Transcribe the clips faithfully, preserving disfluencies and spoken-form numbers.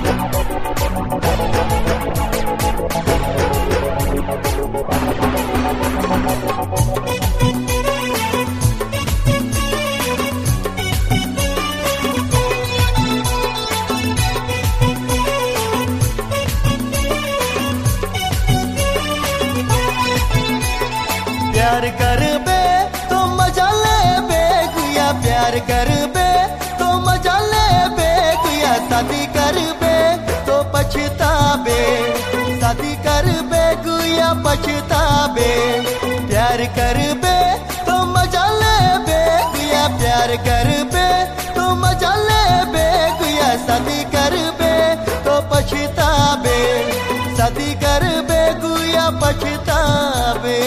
प्यार कर बे तो मजा ले बे गुया, प्यार कर बे तो मजा ले बे गुया, शादी कर बे तो पछताबे, शादी कर बे गुया पछताबे। प्यार कर बे तो मजा ले बे गुया, प्यार कर बे तो मजा ले बे गुया, शादी कर बे तो पछताबे, शादी कर बे गुया पछताबे।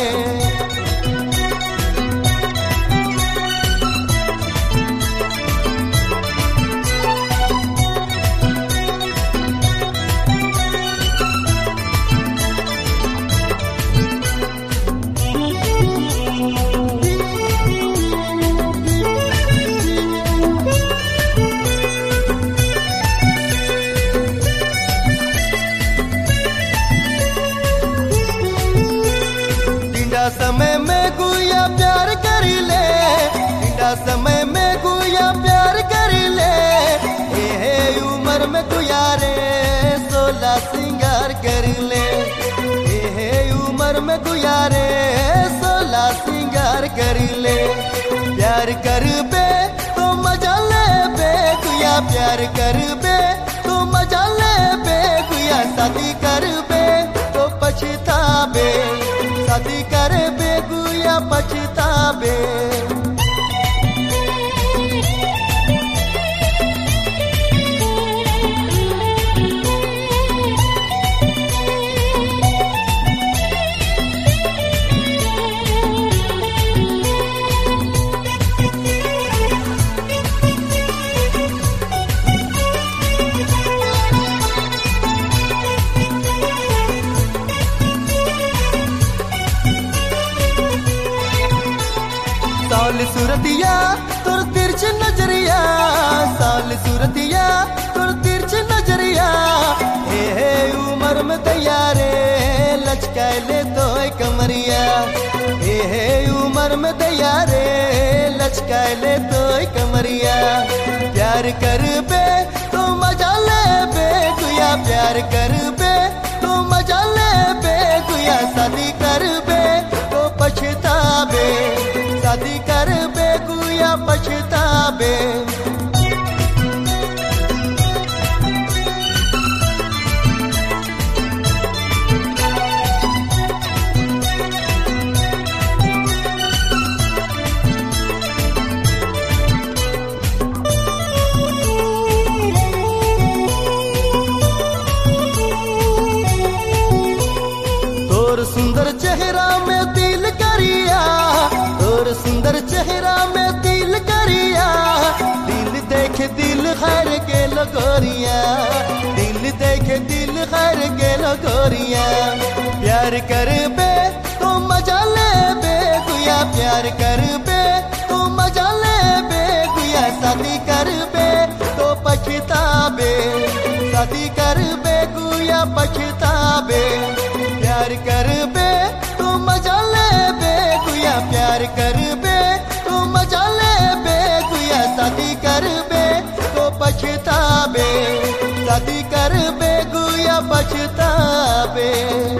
समय में गुया प्यार कर ले, बिना समय में गुया प्यार कर ले, ये उम्र में गुया रे सोलह सिंगार कर ले, ये उम्र में गुया रे सोलह सिंगार कर ले। प्यार कर बे तो मजा ले बे गुया, प्यार कर बे तो मजा ले बे गुया, शादी कर बे तो पछताबे, शादी कर बे गुया पछताबे। साल सूरतिया तुर तिरछ नजरिया, साल सूरतिया तुर तिरछ नजरिया, हे उम्र में तैयारे लचकाए ले तो कमरिया, हे उम्र में तैयारे लचकाए ले तो कमरिया। प्यार कर बे तो मजा ले बे गुया, प्यार कर बे तो मजा ले बे गुया, शादी कर बे तो पछताबे, शादी कर बे गुया पछताबे। तोर सुंदर चेहरा में दिल करिया, तोर सुंदर चेहरा में दिल करिया, दिल देख दिल खैर के लगोरिया, दिल देख दिल खैर के लगोरिया। प्यार कर बे तो मजा ले बे गुया, प्यार कर बे तो मजा ले बे गुया, शादी कर बे तो पछताबे, शादी कर बे गुया पछताबे। प्यार कर बे तो मजा ले बे गुया, प्यार कर बे तो मजा ले बे गुया, शादी कर बे तो पछताबे, शादी कर बे गुया पछताबे।